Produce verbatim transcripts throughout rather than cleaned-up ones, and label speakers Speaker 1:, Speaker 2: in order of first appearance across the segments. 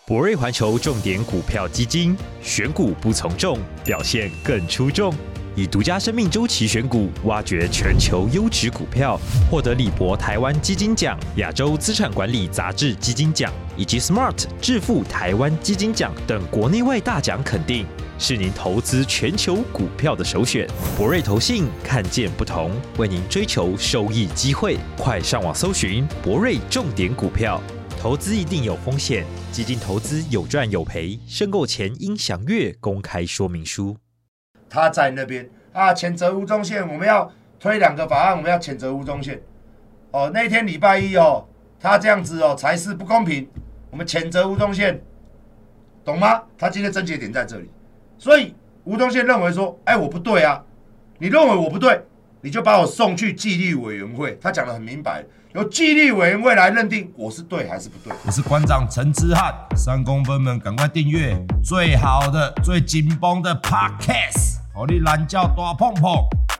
Speaker 1: 博瑞环球重点股票基金，选股不从众，表现更出众。以独家生命周期选股，挖掘全球优质股票，获得李博台湾基金奖、亚洲资产管理杂志基金奖以及 Smart 致富台湾基金奖等国内外大奖肯定，是您投资全球股票的首选。博瑞投信看见不同，为您追求收益机会。快上网搜寻博瑞重点股票。投资一定有风险，基金投资有赚有赔，申购前应详阅公开说明书。
Speaker 2: 他在那边啊，谴责吴宗宪，我们要推两个法案，我们要谴责吴宗宪。哦，那天礼拜一哦，他这样子哦，才是不公平，我们谴责吴宗宪，懂吗？他今天症结点在这里，所以吴宗宪认为说，哎，我不对啊，你认为我不对，你就把我送去纪律委员会。他讲得很明白。由纪律委员会来认定我是对还是不对。
Speaker 3: 我是馆长陈之汉，三公分们赶快订阅最好的、最紧绷的 Podcast， 让你懒觉大碰碰。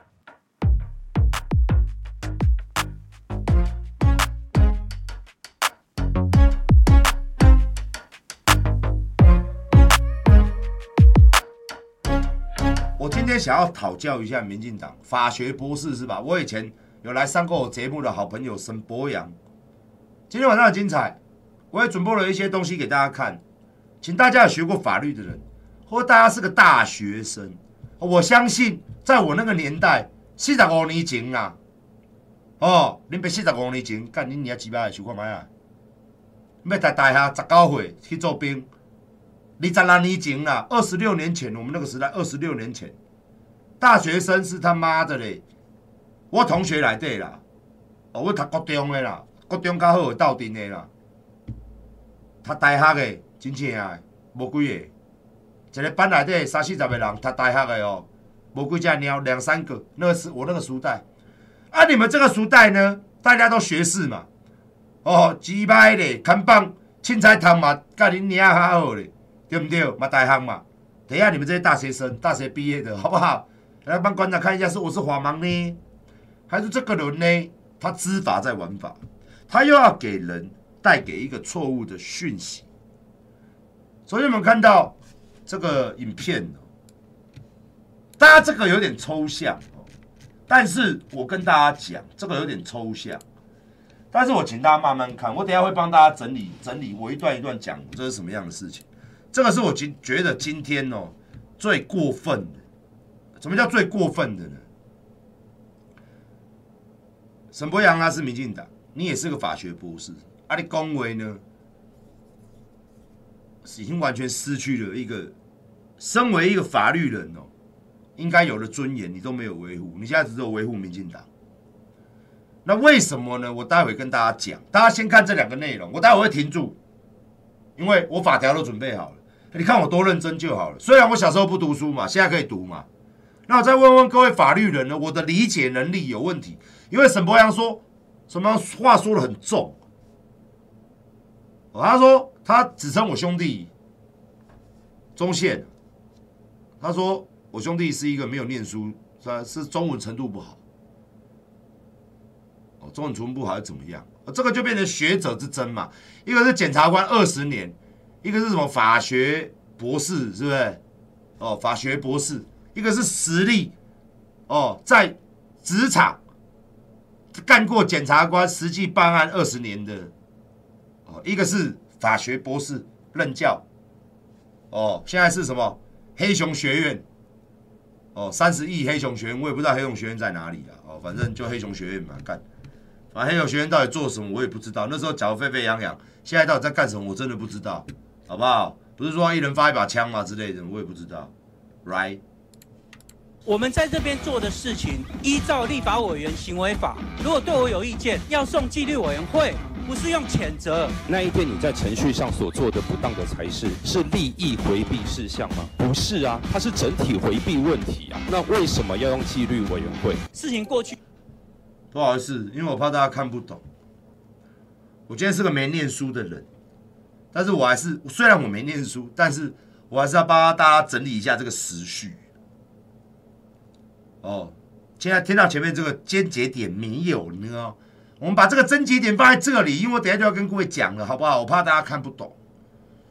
Speaker 2: 我今天想要讨教一下民进党法学博士是吧？我以前有来上过我节目的好朋友沈博阳，今天晚上很精彩，我也准备了一些东西给大家看，请大家有学过法律的人，或大家是个大学生，我相信在我那个年代，四十五年前啊，哦，恁别四十五年前，干恁娘鸡巴的想看卖啊，要在大学十九岁去做兵，二十六年前啦，二十六年前，我们那个时代，二十六年前，大学生是他妈的嘞。我同学内底啦，哦，我读国中的啦，国中较好斗阵的啦，读大学的真正的无几个，一个班内底三四十个人读大学的哦，无几只鸟，两三个。那个是我那个时代，啊，你们这个时代呢，大家都学士嘛，哦，鸡掰咧，看棒凊彩读嘛，甲恁娘较好咧，对不对？嘛大学嘛，等一下你们这些大学生，大学毕业的好不好？来帮馆长看一下，是我是华盲呢？还是这个人呢？他知法在玩法，他又要给人带给一个错误的讯息。所以我们看到这个影片，大家这个有点抽象，但是我跟大家讲，这个有点抽象，但是我请大家慢慢看，我等一下会帮大家整理整理，我一段一段讲这是什么样的事情。这个是我今觉得今天哦最过分的。什么叫最过分的呢？沈博阳他是民进党，你也是个法学博士，啊，你恭维呢，已经完全失去了一个身为一个法律人哦应该有的尊严，你都没有维护，你现在只有维护民进党。那为什么呢？我待会跟大家讲，大家先看这两个内容，我待会会停住，因为我法条都准备好了，你看我多认真就好了。虽然我小时候不读书嘛，现在可以读嘛。那我再问问各位法律人呢，我的理解能力有问题，因为沈博阳说什么话说得很重，哦、他说他只称我兄弟宗宪，他说我兄弟是一个没有念书，是中文程度不好，哦，中文程度不好是怎么样？哦、这个就变成学者之争嘛，一个是检察官二十年，一个是什么法学博士，是不是？哦，法学博士。一个是实力，哦，在职场干过检察官，实际办案二十年的，哦，一个是法学博士任教，哦，现在是什么黑熊学院，哦，三十亿黑熊学院，我也不知道黑熊学院在哪里啦，哦，反正就黑熊学院嘛，干，反正黑熊学院到底做什么我也不知道，那时候讲得沸沸扬扬，现在到底在干什么我真的不知道，好不好？不是说一人发一把枪嘛之类的，我也不知道 ，right？
Speaker 4: 我们在这边做的事情，依照立法委员行为法，如果对我有意见，要送纪律委员会，不是用谴责。
Speaker 5: 那一天你在程序上所做的不当的裁示，是利益回避事项吗？不是啊，它是整体回避问题啊。那为什么要用纪律委员会？
Speaker 4: 事情过去，
Speaker 2: 不好意思，因为我怕大家看不懂。我今天是个没念书的人，但是我还是虽然我没念书，但是我还是要帮大家整理一下这个时序。哦，现在听到前面这个尖节点没有呢？我们把这个症结点放在这里，因为我等一下就要跟各位讲了，好不好？我怕大家看不懂。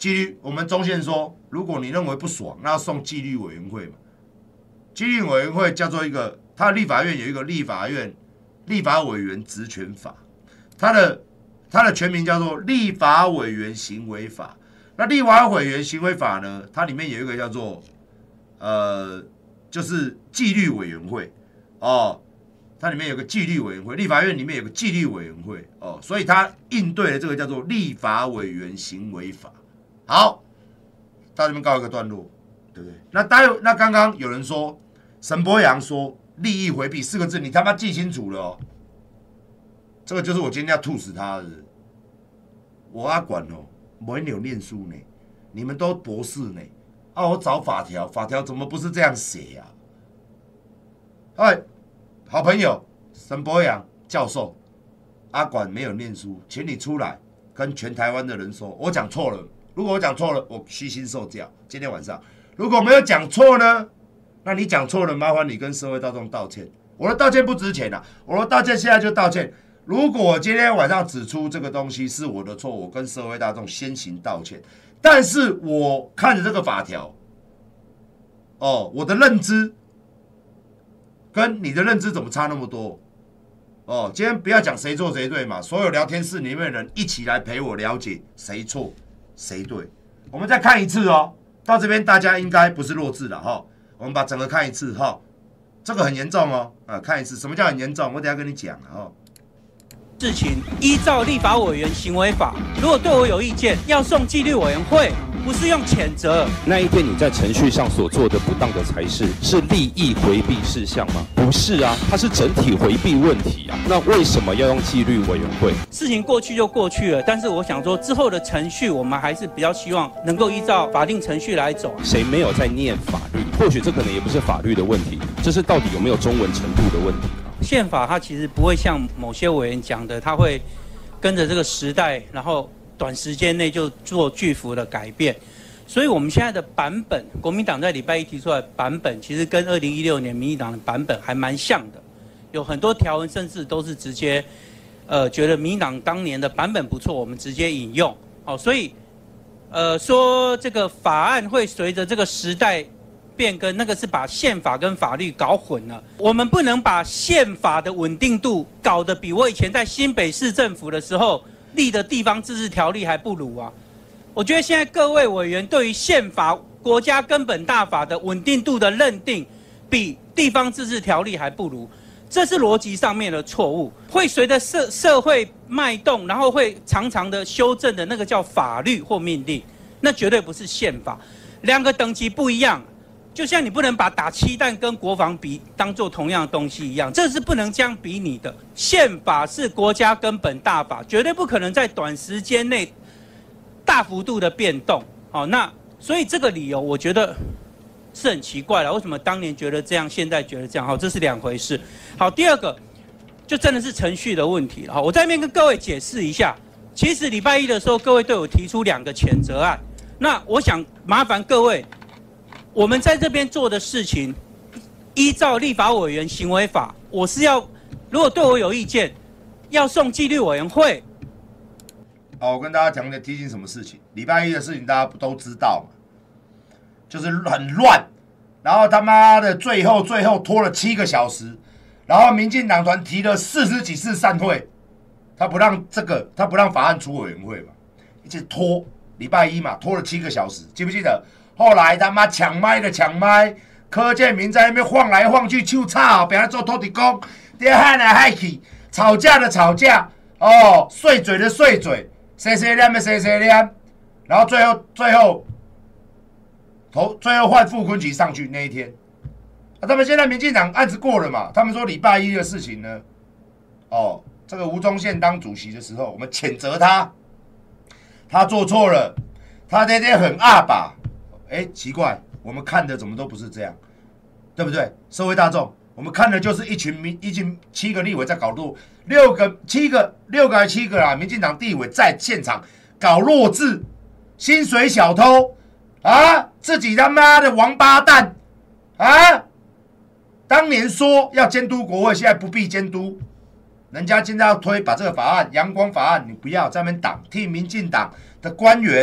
Speaker 2: 纪律，我们中线说，如果你认为不爽，那要送纪律委员会嘛。纪律委员会叫做一个，它的立法院有一个立法院立法委员职权法，它的它的全名叫做立法委员行为法。那立法委员行为法呢，它里面有一个叫做呃，就是纪律委员会哦，它里面有个纪律委员会，立法院里面有个纪律委员会哦，所以它应对的这个叫做立法委员行为法。好，到这边告一个段落，对不对？那待那刚刚有人说沈伯洋说利益回避四个字，你他妈记清楚了哦，这个就是我今天要吐死他的人。我阿管哦。没有念书呢，你们都博士呢，啊，我找法条，法条怎么不是这样写呀、啊？哎，好朋友沈伯洋教授，阿管没有念书，请你出来跟全台湾的人说，我讲错了。如果我讲错了，我虚心受教。今天晚上如果没有讲错呢，那你讲错了，麻烦你跟社会大众道歉。我的道歉不值钱啊，我的道歉现在就道歉。如果我今天晚上指出这个东西是我的错，我跟社会大众先行道歉。但是我看着这个法条，哦，我的认知跟你的认知怎么差那么多？哦，今天不要讲谁错谁对嘛，所有聊天室里面的人一起来陪我了解谁错谁对。我们再看一次哦，到这边大家应该不是弱智了哈、哦。我们把整个看一次哈、哦，这个很严重哦，啊，看一次，什么叫很严重？我等一下跟你讲哦。
Speaker 4: 事情依照立法委员行为法，如果对我有意见，要送纪律委员会，不是用谴责。
Speaker 5: 那一天你在程序上所做的不当的裁示，是利益回避事项吗？不是啊，它是整体回避问题啊。那为什么要用纪律委员会？
Speaker 4: 事情过去就过去了，但是我想说，之后的程序，我们还是比较希望能够依照法定程序来走。
Speaker 5: 谁没有在念法律？或许这可能也不是法律的问题，这是到底有没有中文程度的问题。
Speaker 4: 宪法它其实不会像某些委员讲的，它会跟着这个时代，然后短时间内就做巨幅的改变。所以我们现在的版本，国民党在礼拜一提出来的版本，其实跟二零一六年民进党的版本还蛮像的，有很多条文甚至都是直接，呃，觉得民进党当年的版本不错，我们直接引用。哦，所以，呃，说这个法案会随着这个时代变更，那个是把宪法跟法律搞混了。我们不能把宪法的稳定度搞得比我以前在新北市政府的时候立的地方自治条例还不如啊！我觉得现在各位委员对于宪法、国家根本大法的稳定度的认定，比地方自治条例还不如，这是逻辑上面的错误。会随着社社会脉动，然后会常常的修正的那个叫法律或命令，那绝对不是宪法，两个等级不一样。就像你不能把打气弹跟国防比当做同样的东西一样，这是不能这样比拟的。宪法是国家根本大法，绝对不可能在短时间内大幅度的变动。好，那所以这个理由我觉得是很奇怪了。为什么当年觉得这样，现在觉得这样？好，这是两回事。好，第二个就真的是程序的问题了。好，我在那边跟各位解释一下。其实礼拜一的时候，各位对我提出两个谴责案，那我想麻烦各位。我们在这边做的事情，依照立法委员行为法，我是要，如果对我有意见，要送纪律委员会。
Speaker 2: 好，我跟大家讲的提醒什么事情？礼拜一的事情大家不都知道嘛？就是很乱，然后他妈的最后最后拖了七个小时，然后民进党团提了四十几次散会，他不让这个，他不让法案出委员会嘛，一直拖，礼拜一嘛，拖了七个小时，记不记得？后来他妈抢麦的抢麦，柯建铭在那边晃来晃去，就吵，别人做土地公，爹喊来喊去，吵架的吵架，哦，碎嘴的碎嘴，谁谁念的谁谁念，然后最后最后头最后换傅昆萁上去那一天，啊，他们现在民进党案子过了嘛，他们说礼拜一的事情呢，哦，这个吴宗宪当主席的时候，我们谴责他，他做错了，他那天很阿爸。哎，奇怪，我们看的怎么都不是这样，对不对？社会大众，我们看的就是一群民，一群七个立委在搞弱，六个、七个、六个还是七个啦？民进党立委在现场搞弱智，薪水小偷啊，自己他妈的王八蛋啊！当年说要监督国会，现在不必监督，人家现在要推把这个法案、阳光法案，你不要在那边挡，替民进党的官员。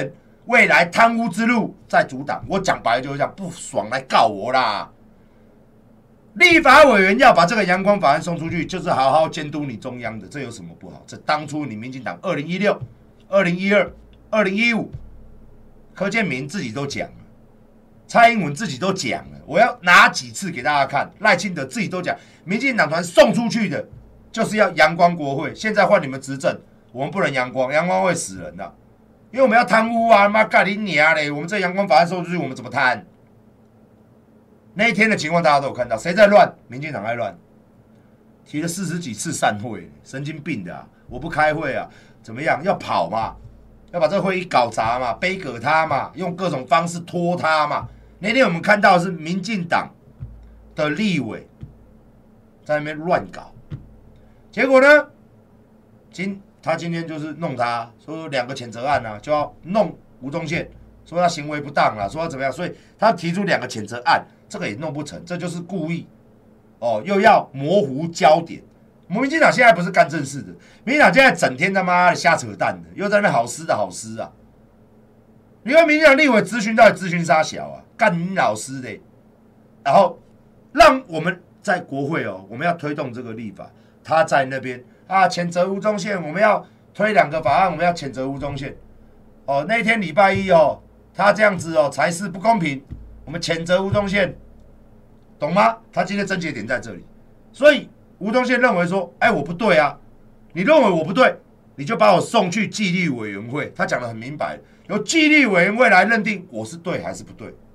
Speaker 2: 未来贪污之路在阻挡。我讲白了就是这样，不爽来告我啦！立法委员要把这个阳光法案送出去，就是好好监督你中央的，这有什么不好？这当初你民进党二零一六、二零一二、二零一五，柯建铭自己都讲了，蔡英文自己都讲了，我要拿几次给大家看？赖清德自己都讲，民进党团送出去的就是要阳光国会。现在换你们执政，我们不能阳光，阳光会死人的、啊，因为我们要贪污啊！妈干你娘嘞！我们这阳光法案送出去，我们怎么贪？那一天的情况大家都有看到，谁在乱？民进党在乱，提了四十几次散会，神经病的啊！我不开会啊，怎么样？要跑嘛？要把这个会议搞砸嘛？背革他嘛？用各种方式拖他嘛？那天我们看到的是民进党的立委在那边乱搞，结果呢，今他今天就是弄他，说两个谴责案啊，就要弄吴宗宪，说他行为不当啊，说他怎么样，所以他提出两个谴责案。这个也弄不成，这就是故意哦，又要模糊焦点。我们民进党现在不是干正事的，民进党现在整天他妈的瞎扯淡的，又在那边好撕的好撕啊！你看民进党立委咨询到底咨询啥小啊，干你老师的，然后让我们在国会哦，我们要推动这个立法，他在那边啊谴责吴宗宪，我们要推两个法案，我们要谴责吴宗宪。哦，那天礼拜一哦，他这样子哦才是不公平，我们谴责吴宗宪。懂吗？他今天症结点在这里，所以吴宗宪认为说，哎，我不对啊，你认为我不对，你就把我送去纪律委员会。他讲得很明白，由纪律委员会来认定我是对还是不对。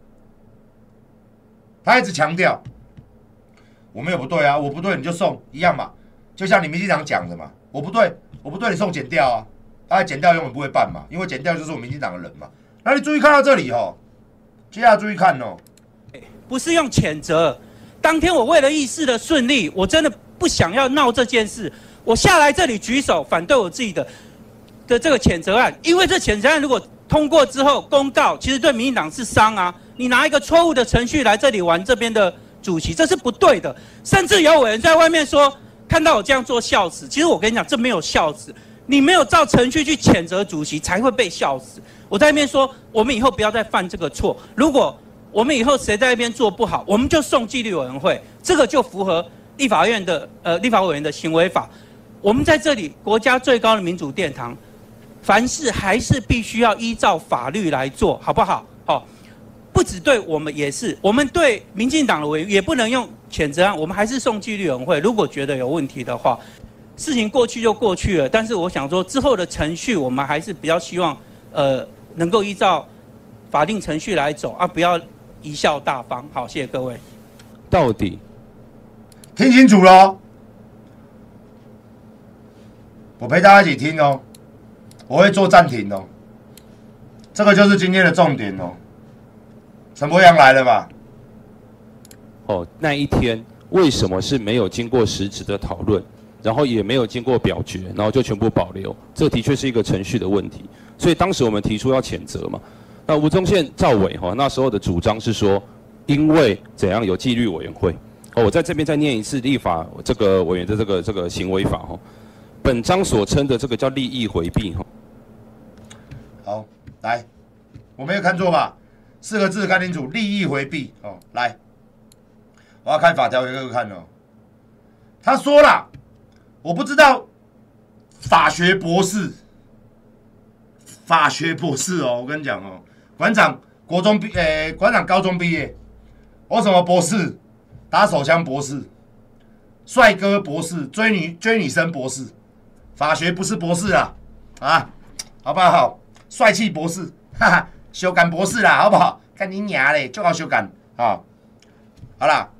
Speaker 2: 他一直强调，我没有不对啊，我不对你就送一样嘛，就像你民进党讲的嘛，我不对，我不对你送检调啊，啊，检调永远不会办嘛，因为检调就是我民进党的人嘛。那你注意看到这里哦，接下来注意看哦。
Speaker 4: 不是用谴责。当天我为了议事的顺利，我真的不想要闹这件事，我下来这里举手反对我自己的的这个谴责案，因为这谴责案如果通过之后公告，其实对民进党是伤啊。你拿一个错误的程序来这里玩这边的主席，这是不对的。甚至有委员在外面说，看到我这样做笑死。其实我跟你讲，这没有笑死，你没有照程序去谴责主席，才会被笑死。我在那边说，我们以后不要再犯这个错。如果我们以后谁在那边做不好，我们就送纪律委员会，这个就符合立法院的呃立法委员的行为法。我们在这里国家最高的民主殿堂，凡事还是必须要依照法律来做，好不好？哦，不只对我们也是，我们对民进党的委员也不能用谴责案，我们还是送纪律委员会。如果觉得有问题的话，事情过去就过去了。但是我想说，之后的程序我们还是比较希望呃能够依照法定程序来走啊，不要贻笑大方。好，谢谢各位。
Speaker 5: 到底
Speaker 2: 听清楚喽，我陪大家一起听哦，我会做暂停哦。这个就是今天的重点哦。陈柏阳来了吧？
Speaker 5: 哦，那一天为什么是没有经过实质的讨论，然后也没有经过表决，然后就全部保留？这的确是一个程序的问题。所以当时我们提出要谴责嘛。那吴宗宪赵伟哈那时候的主张是说，因为怎样有纪律委员会。哦，我在这边再念一次立法这个委员的这个这个行为法哈。本章所称的这个叫利益回避哈。
Speaker 2: 好，来，我没有看错吧？四个字看清楚，利益回避哦。来，我要看法条给各位看哦。他说啦，我不知道法学博士，法学博士哦，我跟你讲哦，馆长国中毕，诶、欸，馆长高中毕业，我什么博士？打手枪博士，帅哥博士，追女追女生博士，法学不是博士啦，啊，好不好？帅气博士，哈哈，修改博士啦，好不好？看你娘嘞，就好修改啊！好啦，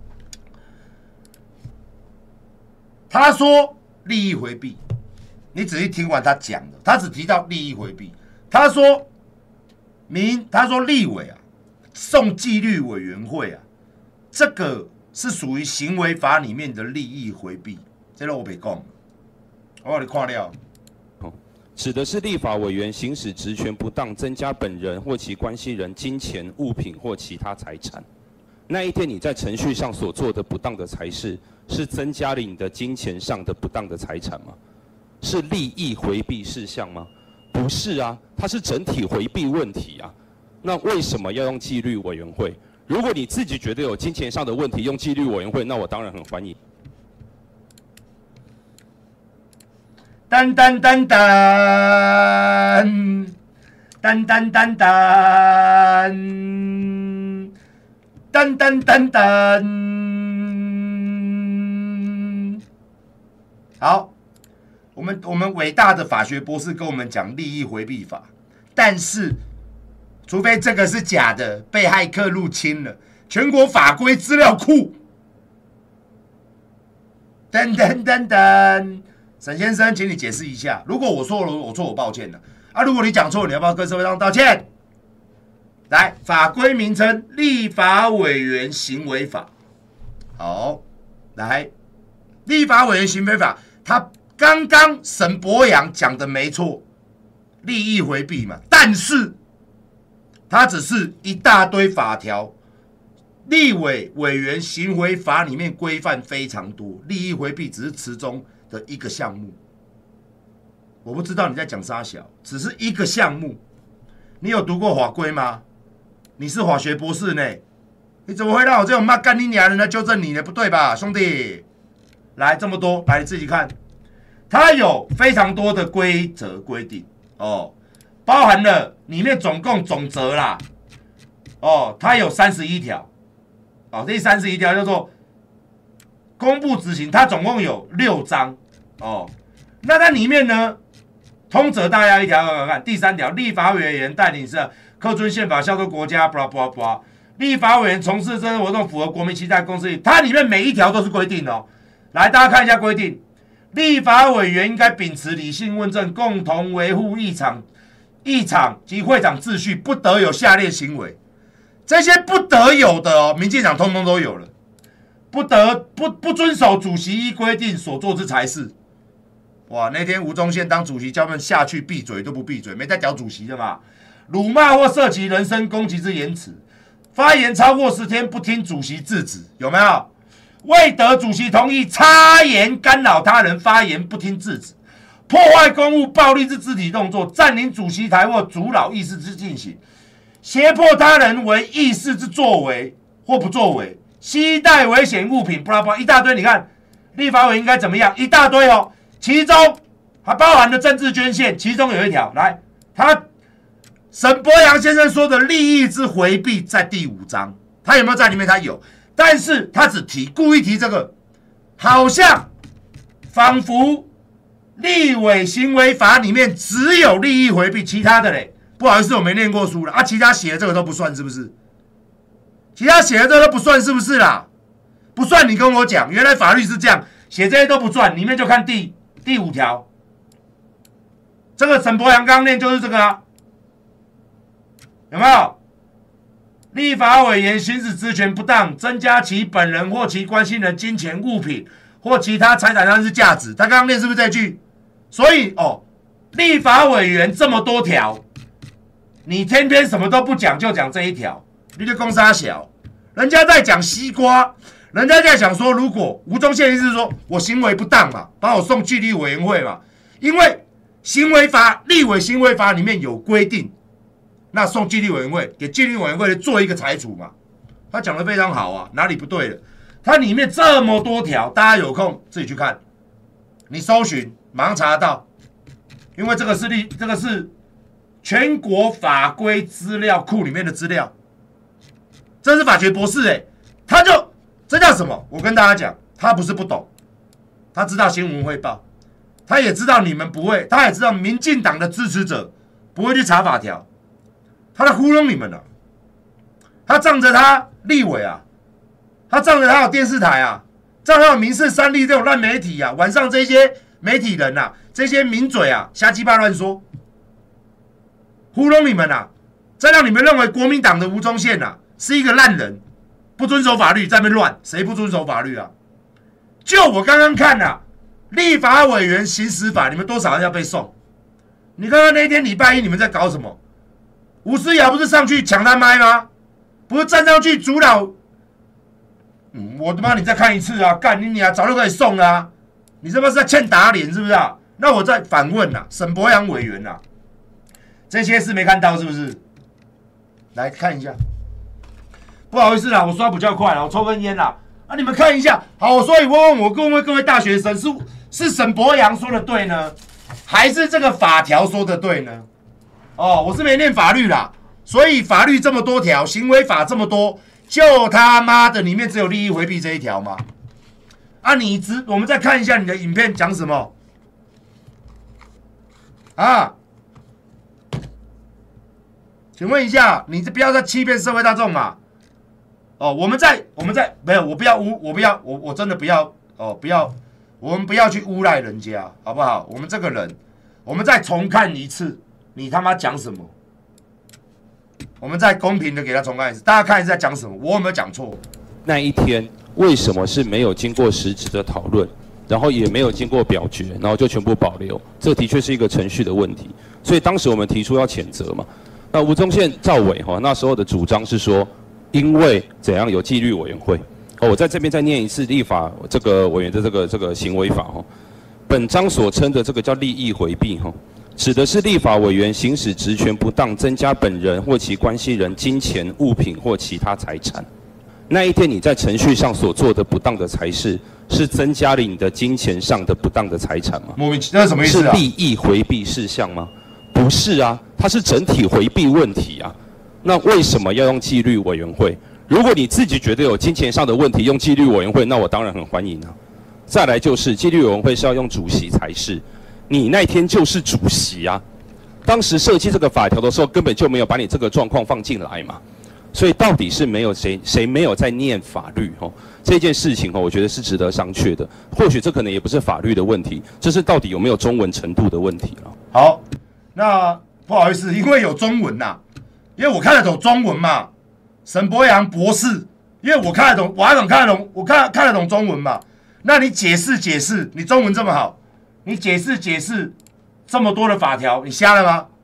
Speaker 2: 他说利益回避，你仔细听完他讲的，他只提到利益回避。他说民，他说立委啊，送纪律委员会啊。这个是属于行为法里面的利益回避，这个我别讲，我给你看了。
Speaker 5: 指的是立法委员行使职权不当，增加本人或其关系人金钱、物品或其他财产。那一天你在程序上所做的不当的财事，是增加了你的金钱上的不当的财产吗？是利益回避事项吗？ 不是啊，它是整体回避问题啊。那为什么要用纪律委员会？如果你自己觉得有金钱上的问题，用纪律委员会，那我当然很欢迎。
Speaker 2: 噔噔噔噔，噔噔噔噔，噔噔噔噔。好，我们我们伟大的法学博士跟我们讲利益回避法，但是除非这个是假的，被骇客入侵了全国法规资料库。噔噔噔噔，沈先生，请你解释一下。如果我错了，我错，我抱歉了啊。如果你讲错，你要不要跟社会上道歉？来，法规名称《立法委员行为法》。好，来，《立法委员行为法》，他刚刚沈伯洋讲的没错，利益回避嘛，但是它只是一大堆法条。立委委员行为法里面规范非常多，利益回避只是其中的一个项目。我不知道你在讲啥小，只是一个项目。你有读过法规吗？你是法学博士呢，你怎么会让我这种骂干你娘的人来纠正你呢？不对吧，兄弟？来这么多，来你自己看，它有非常多的规则规定哦，包含了里面总共总则啦，哦，它有三十一条。哦，这三十一条叫做公布执行，它总共有六章哦。那它里面呢，通则大家一条看看。第三条，立法委员带领是恪遵宪法，效忠国家，巴拉巴拉巴拉。立法委员从事政治活动符合国民期待、公司利益，它里面每一条都是规定哦。来，大家看一下规定，立法委员应该秉持理性问政，共同维护议场、议场及会场秩序，不得有下列行为。这些不得有的哦，民进党通通都有了，不得不不遵守主席依规定所做之裁事。哇，那天吴宗宪当主席，叫他们下去闭嘴都不闭嘴，没在屌主席的嘛？辱骂或涉及人身攻击之言辞，发言超过十天不听主席制止，有没有？未得主席同意插言干扰他人发言不听制止，破坏公务暴力之肢体动作，占领主席台或阻扰议事之进行。胁迫他人为议事之作为或不作为，携带危险物品，巴拉巴拉一大堆。你看，立法委员应该怎么样？一大堆哦，其中还包含了政治捐献，其中有一条，来，他沈伯洋先生说的利益之回避在第五章，他有没有在里面？他有，但是他只提，故意提这个，好像仿佛立委行为法里面只有利益回避，其他的嘞。不好意思，我没念过书了啊！其他写的这个都不算，是不是？其他写的这个都不算，是不是啦？不算，你跟我讲，原来法律是这样，写这些都不算，里面就看第第五条。这个沈伯洋刚念就是这个啊，有没有？立法委员行使职权不当，增加其本人或其关系人金钱、物品或其他财产上之价值。他刚刚念是不是这句？所以哦，立法委员这么多条。你天天什么都不讲，就讲这一条，你就攻杀小。人家在讲西瓜，人家在讲说，如果吴宗宪意思是说我行为不当嘛，把我送纪律委员会嘛，因为行为法、立委行为法里面有规定，那送纪律委员会，给纪律委员会做一个裁处嘛。他讲的非常好啊，哪里不对了？它里面这么多条，大家有空自己去看，你搜寻马上查得到，因为这个是立，这个是。全国法规资料库里面的资料，这是法学博士哎、欸，他就这叫什么？我跟大家讲，他不是不懂，他知道新闻会报，他也知道你们不会，他也知道民进党的支持者不会去查法条，他在糊弄你们了、啊。他仗着他立委啊，他仗着他有电视台啊，仗着他有民视三立这种烂媒体啊，晚上这些媒体人啊，这些名嘴啊，瞎鸡巴乱说。糊弄你们啊！再让你们认为国民党的吴宗宪啊是一个烂人，不遵守法律，在那边乱，谁不遵守法律啊？就我刚刚看啊，立法委员行使法，你们多少人要被送？你看看那天礼拜一你们在搞什么？吴思瑶不是上去抢他麦吗？不是站上去阻扰？嗯，我他妈你再看一次啊！干你娘，早就可以送了啊！你他妈是在欠打脸是不是啊？那我再反问啊，沈伯洋委员啊。 这些是没看到是不是？来看一下，不好意思啦，我刷比较快啦，我抽根烟啦。啊，你们看一下，好，所以我问我各位各位大学生，是是沈伯洋说的对呢，还是这个法条说的对呢？哦，我是没念法律啦，所以法律这么多条，行为法这么多，就他妈的里面只有利益回避这一条吗？啊，你只我们再看一下你的影片讲什么啊？请问一下，你不要再欺骗社会大众嘛？哦，我们在我们在没有，我不要污，我不要，我我真的不要哦，不要，我们不要去诬赖人家，好不好？我们这个人，我们再重看一次，你他妈讲什么？我们再公平的给他重看一次，大家看一下讲什么，我有没有讲错？
Speaker 5: 那一天为什么是没有经过实质的讨论，然后也没有经过表决，然后就全部保留？这的确是一个程序的问题，所以当时我们提出要谴责嘛。那吴宗宪赵委哈那时候的主张是说，因为怎样有纪律委员会。哦，我在这边再念一次立法这个委员的这个这个行为法哈。本章所称的这个叫利益回避哈，指的是立法委员行使职权不当，增加本人或其关系人金钱、物品或其他财产。那一天你在程序上所做的不当的财事，是增加了你的金钱上的不当的财产吗？
Speaker 2: 莫名其妙，那是什么意思啊？
Speaker 5: 是利益回避事项吗？不是啊，它是整体回避问题啊。那为什么要用纪律委员会？如果你自己觉得有金钱上的问题，用纪律委员会，那我当然很欢迎啊。再来就是纪律委员会是要用主席才是，你那天就是主席啊。当时设计这个法条的时候，根本就没有把你这个状况放进来嘛。所以到底是没有谁谁没有在念法律哦？这件事情哦，我觉得是值得商榷的。或许这可能也不是法律的问题，这是到底有没有中文程度的问题了。
Speaker 2: 好，那不好意思，因为有中文呐、啊，因为我看得懂中文嘛。沈伯洋博士，因为我看得懂，我还懂看得懂，我看看得懂中文嘛。那你解释解释，你中文这么好，你解释解释这么多的法条，你瞎了吗？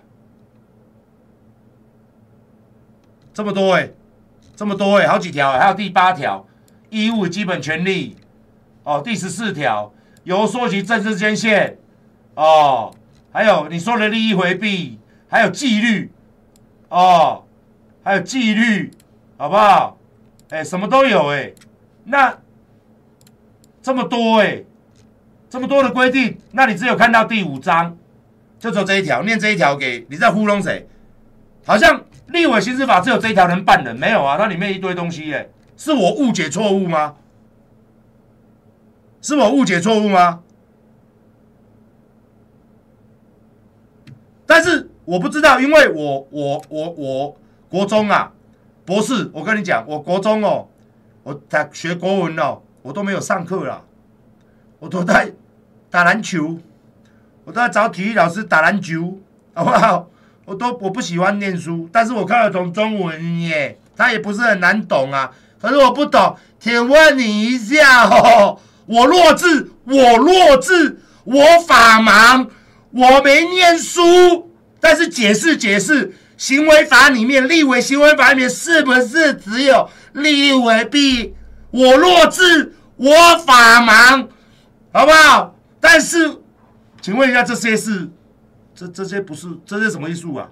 Speaker 2: 这么多哎、欸，这么多哎、欸，好几条哎、欸，还有第八条，义务基本权利，哦，第十四条，由缩及政治间线，哦，还有你说的利益回避，还有纪律，哦，还有纪律，好不好？哎、欸，什么都有哎、欸，那这么多哎、欸，这么多的规定，那你只有看到第五章，就只有这一条，念这一条给你在糊弄谁？好像立委刑事法只有这一条能办人，没有啊，它里面一堆东西耶、欸，是我误解错误吗？是我误解错误吗？但是我不知道，因为我我我我国中啊，博士，我跟你讲，我国中哦，我在学国文哦，我都没有上课啦，我都在打篮球，我都在找体育老师打篮球，好不好？我都我不喜欢念书，但是我看得懂中文耶，它也不是很难懂啊。可是我不懂，请问你一下哦，我弱智，我弱智，我法盲，我没念书，但是解释解释，行为法里面，立委行为法里面是不是只有利益回避？我弱智，我法盲，好不好？但是，请问一下，这些是？这这些不是，这些什么艺术啊？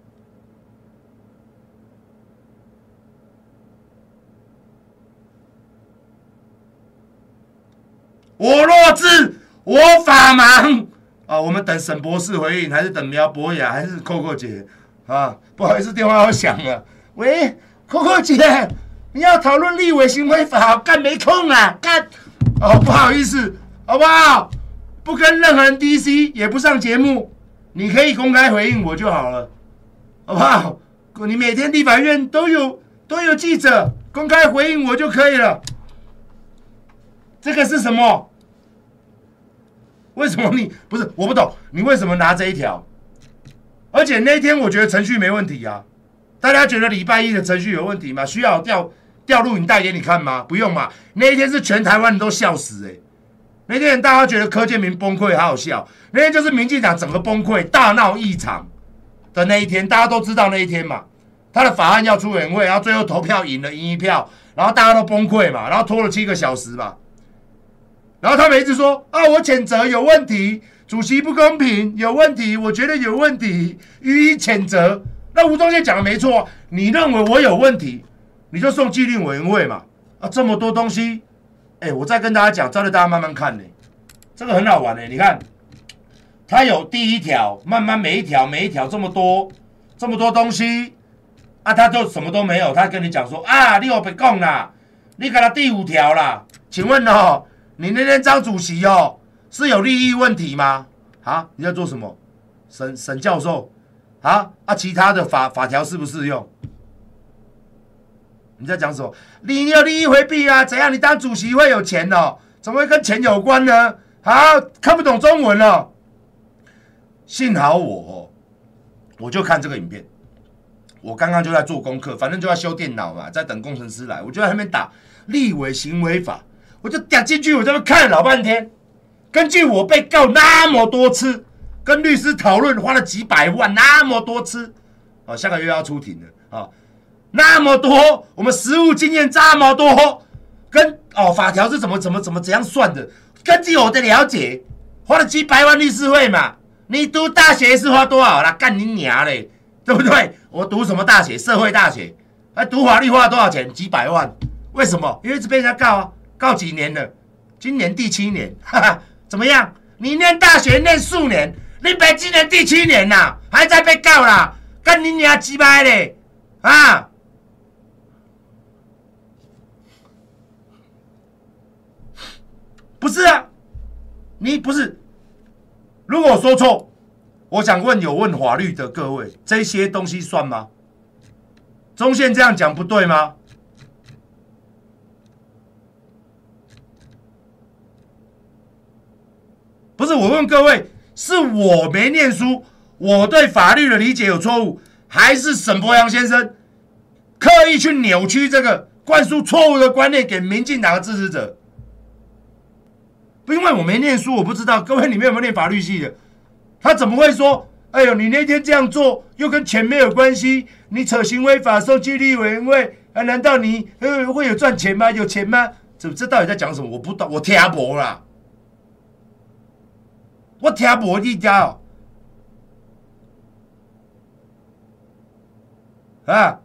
Speaker 2: 我弱智，我法盲啊！我们等沈博士回应，还是等苗博雅，还是扣扣姐啊？不好意思，电话要响了。喂，扣扣姐，你要讨论立委行为法，干没空啊？干哦，不好意思，好不好？不跟任何人 D C， 也不上节目。你可以公开回应我就好了，好不好？你每天立法院都有都有记者公开回应我就可以了。这个是什么？为什么你不是？我不懂，你为什么拿这一条？而且那天我觉得程序没问题啊，大家觉得礼拜一的程序有问题吗？需要调调录影带给你看吗？不用嘛。那一天是全台湾人都笑死哎、欸。那天大家觉得柯建铭崩溃，好好笑。那天就是民进党整个崩溃、大闹异常的那一天，大家都知道那一天嘛。他的法案要出委员会，然后最后投票赢了，赢一票，然后大家都崩溃嘛，然后拖了七个小时嘛。然后他们一直说啊，我谴责有问题， 主席不公平，有问题，我觉得有问题，予以谴责。那吴宗宪讲的没错，你认为我有问题，你就送纪律委员会嘛。啊，这么多东西，哎、欸，我再跟大家讲，招着大家慢慢看呢、欸。这个很好玩呢、欸，你看，它有第一条，慢慢每一条每一条这么多这么多东西，啊，他就什么都没有，他跟你讲说啊，你有别讲啦，你给他第五条啦，请问哦，你那天张主席哦是有利益问题吗？啊，你在做什么？沈沈教授啊啊，其他的法法条适不适用？你在讲什么？你有利益回避啊？怎样？你当主席会有钱哦？怎么会跟钱有关呢？啊，看不懂中文了。幸好我哦，我就看这个影片。我刚刚就在做功课，反正就在修电脑嘛，在等工程师来，我就在那边打立委行为法，我就点进去，我在那边看了老半天。根据我被告那么多次，跟律师讨论花了几百万，那么多次，哦，下个月要出庭了啊。哦那么多，我们实务经验这么多，跟哦法条是怎么怎么怎么怎样算的？根据我的了解，花了几百万律师费嘛。你读大学是花多少啦？干你娘嘞，对不对？我读什么大学？社会大学，还读法律花了多少钱？几百万？为什么？因为一直被人家告啊，告几年了？今年第七年，哈哈，怎么样？你念大学念数年，你北今年第七年啦、啊，还在被告啦？干你娘鸡掰嘞！啊！不是啊，你不是。如果我说错，我想问有问法律的各位，这些东西算吗？中宪这样讲不对吗？不是，我问各位，是我没念书，我对法律的理解有错误，还是沈伯洋先生刻意去扭曲这个，灌输错误的观念给民进党的支持者？因为我没念书，我不知道各位你们有没有念法律系的？他怎么会说？哎呦，你那天这样做又跟钱没有关系？你扯行为法送纪律委员会啊？难道你呃会有赚钱吗？有钱吗？这这到底在讲什么？我不懂，我听不啦，我听不你家哦啊！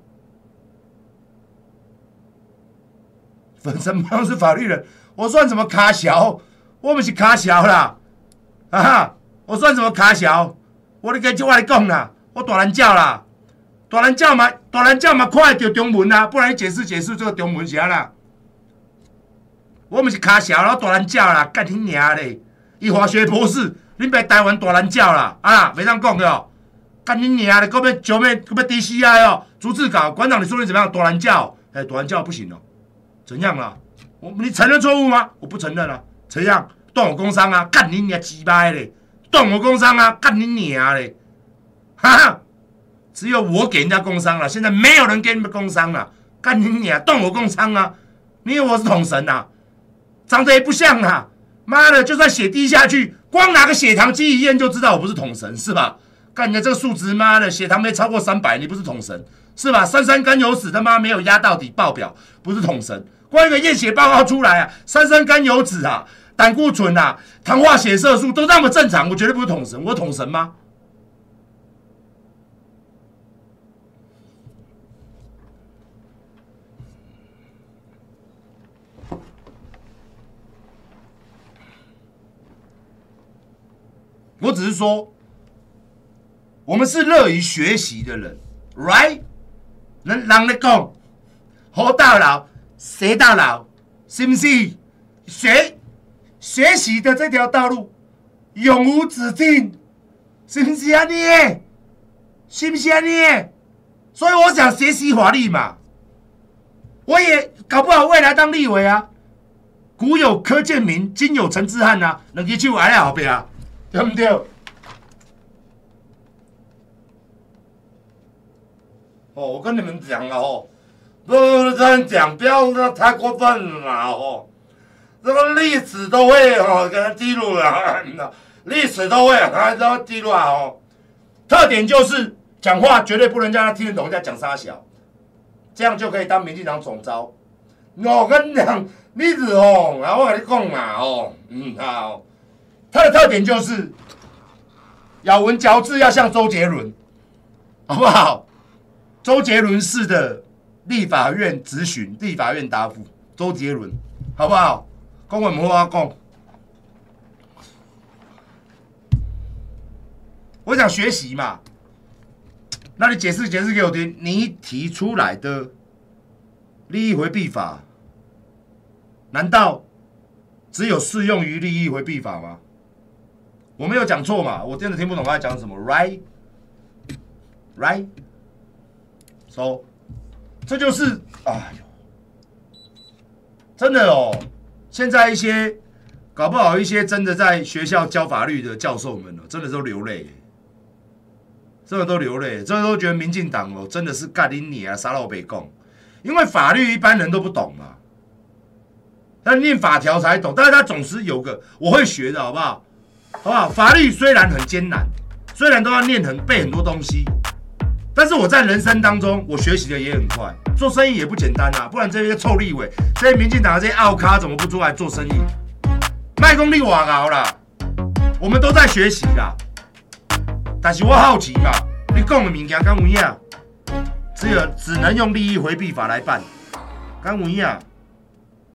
Speaker 2: 什么样是法律人？我算什么卡小？我不是卡小啦，啊哈！我算什么卡小？我跟我来讲啦，我大人教啦，大人教嘛，大人教嘛，看得到中文啦，不然你解释解释这个中文是啥啦？我不是卡小啦，我大人教啦，干你娘嘞！伊化学博士，恁别台湾大人教啦，啊，袂当讲的哦，干你娘嘞！搁要上面搁要 D C I 哦，逐字稿，馆长你说你怎么样？大人教，哎、欸，大人教不行哦，怎样啦？我你承认错误吗？我不承认啊。怎样？断我工伤啊！干你娘鸡掰嘞！断我工伤啊！干你娘嘞！哈哈！只有我给人家工伤了，现在没有人给你们工伤了。干你娘！断我工伤啊！你以为我是统神啊？长得也不像啊！妈的，就算血滴下去，光拿个血糖机一验就知道我不是统神，是吧？干你的这个数值，妈的，血糖没超过三百，你不是统神，是吧？三酸甘油酯他妈没有压到底爆表，不是统神。光一个验血报告出来啊，三酸甘油酯啊，胆固醇啊，糖化血色素都那么正常，我绝对不是统神，我统神吗？我只是说，我们是乐于学习的人 ，right？ 人人咧讲，活到老，学到老，是不是？学学习的这条道路永无止境，是不是啊你？是不是啊你？所以我想学习法律嘛，我也搞不好未来当立委啊。古有柯建铭，今有陈之汉啊，两支手挨在后边啊。对不对？哦，我跟你们讲了哦，这这样讲不要太过分了哦。这个历史都会哦给它记录了，历史都会啊都记录啊哦。特点就是讲话绝对不能让他听得懂人家讲啥小，这样就可以当民进党总召。我跟你讲，你是哦，啊我跟你讲嘛哦，嗯好。 它的特点就是咬文嚼字要像周杰伦，好不好？周杰伦式的立法院质询、立法院答复，周杰伦，好不好？公文不话讲，我想学习嘛，那你解释解释给我听，你提出来的利益回避法，难道只有适用于利益回避法吗？我没有讲错嘛？我真的听不懂他在讲什么 ，right right， so 这就是哎呦，真的哦，现在一些搞不好一些真的在学校教法律的教授们哦，真的都流泪，真的都流泪，真的都觉得民进党哦，真的是干你你啊，杀到北共，因为法律一般人都不懂嘛，但念法条才懂，但是他总是有个我会学的好不好？好不好？法律虽然很艰难，虽然都要念很背很多东西，但是我在人生当中，我学习的也很快。做生意也不简单啊，不然这些臭立委、这些民进党的这些奥咖怎么不出来做生意？卖功力瓦熬啦，我们都在学习啦。但是我好奇嘛，你讲的物件敢有影？只有只能用利益回避法来办，敢有影？